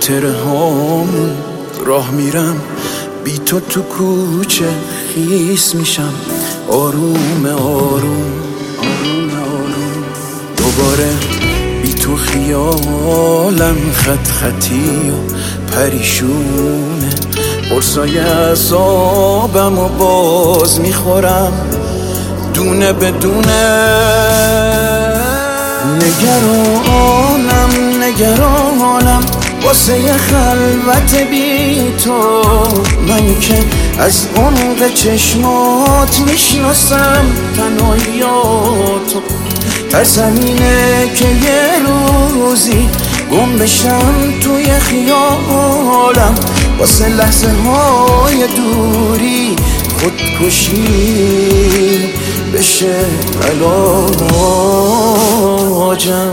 خاطره هامون راه میرم، بی تو تو کوچه خیس میشم، آروم آروم آروم آروم. دوباره بی تو خیالم خط خطی و پریشونه، قرصای عذابم و باز میخورم دونه بدونه. نگرانم واسه خلوت بی تو، من که از عمق چشمات میشناسم تنهاییاتو. ترسم اینه که یه روزی گم بشم توی خیالم، واسه لحظه های دوری خودکشی بشه علاجم.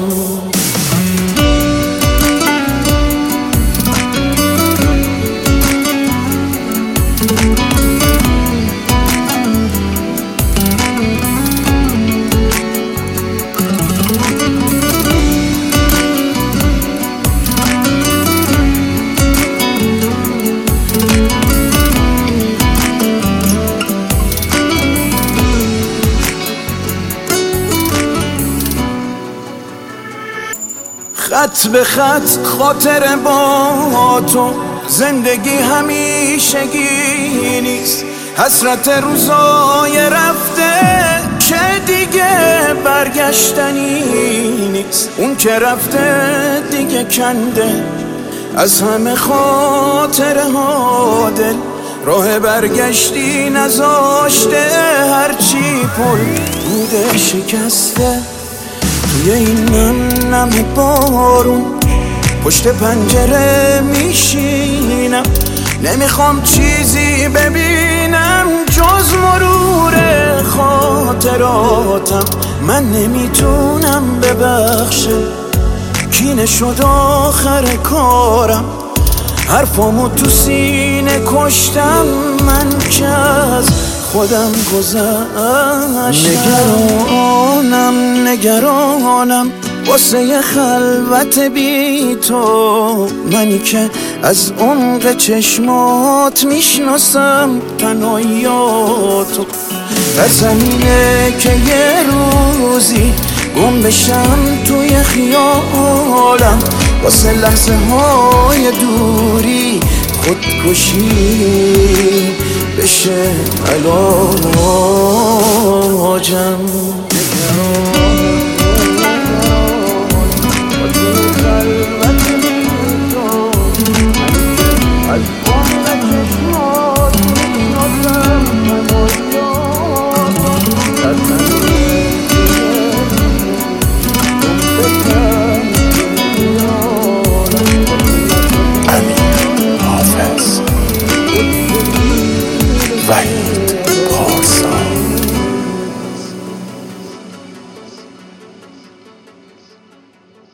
خط به خط خاطره با تو، زندگی همیشگی نیست، حسرت روزای رفته که دیگه برگشتنی نیست. اون که رفته دیگه کنده از همه خاطره ها دل، راه برگشتی نذاشته، هرچی پل بوده شکسته. توی این نم بارون پشت پنجره میشینم، نمیخوام چیزی ببینم جز مرور خاطراتم. من نمیتونم ببخشم، کینه شد آخر کارم، حرفامو تو سینه کشتم، من که از خودم گذشتم. نگرانم واسه خلوت بی تو، منی که از عمق چشمات میشناسم تنهاییاتو. ترسم اینه که یه روزی گم بشم توی خیالم، واسه لحظه های دوری خودکشی بشه علاجم.